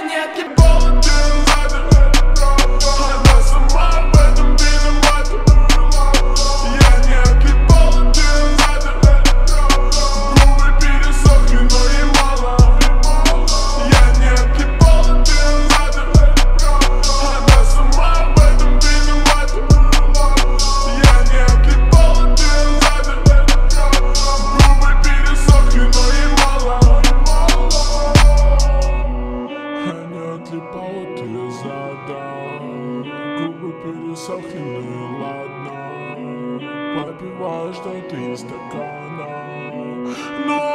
не отлипала, ты сзади. Она сама в этом виновата. Я не отлипала, ты сзади. Губы пересохли, но ей мало. Я не отлипала, ты сзади. Она сама в этом виновата. Я не отлипала, ты сзади. Губы пересохли, но ей мало. Не отлипала, ты задал. Губы пересохли, ну и ладно. Попиваешь что-то из стакана. Но